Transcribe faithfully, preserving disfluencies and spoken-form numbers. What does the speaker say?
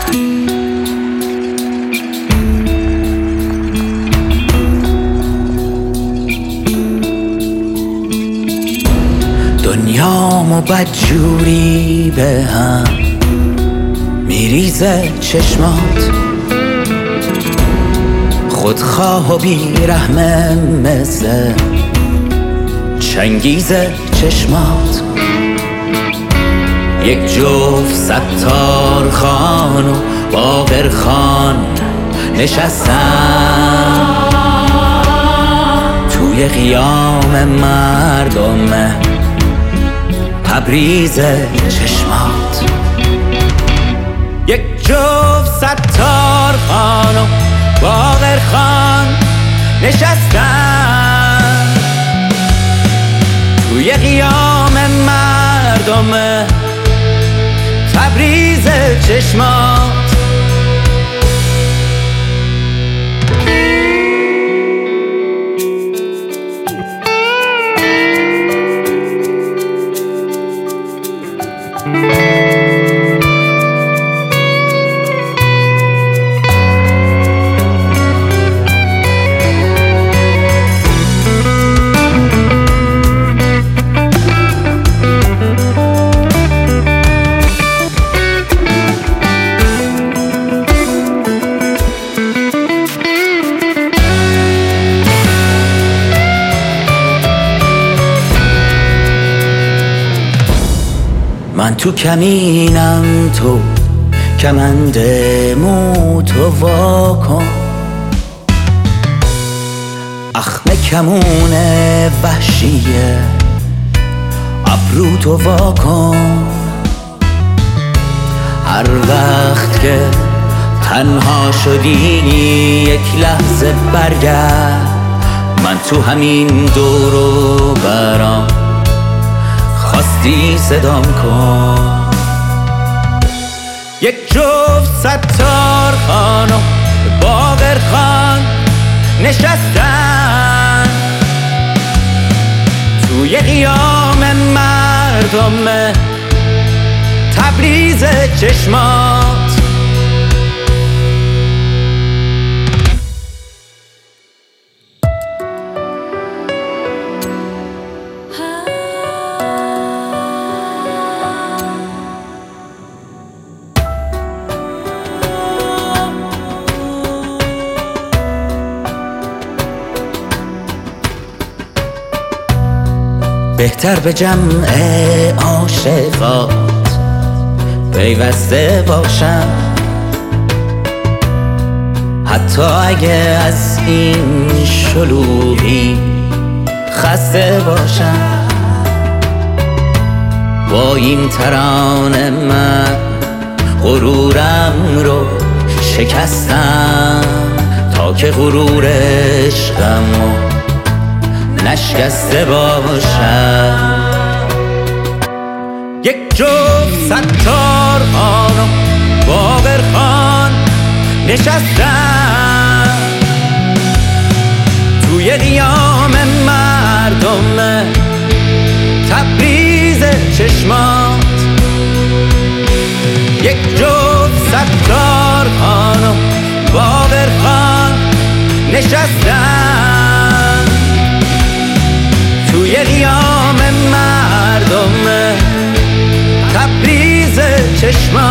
دنیامو بدجوری به هم میریزه چشمات، خودخواه و بیرحمه مثل چنگیزه چشمات. یک جفت ستار خان و باقر خان نشستن توی قیام مردم تبریز چشمات. یک جفت ستار خان و باقر خان نشستن توی قیام مردم تبریز چشمات. من تو کمینم، تو کمند موتو واکن، اخم کمون وحشیه ابرو تو واکن. هر وقت که تنها شدی یک لحظه برگرد، من تو همین دور و برام خواستی صدام کن. یک جفت ستار خان و باقر خان نشستن توی قیام مردم تبریز چشمات. بهتر به جمع عاشقات پیوسته باشم، حتی اگه از این شلوغی خسته باشم. با این ترانه من غرورم رو شکستم تا که غرور عشقم نشکسته باشم. یک جفت ستار خان و باقر خان نشستن توی قیام مردم تبریز چشمات. یک جفت ستار خان و باقر خان نشستن توی قیام مردم تبریز چشمات.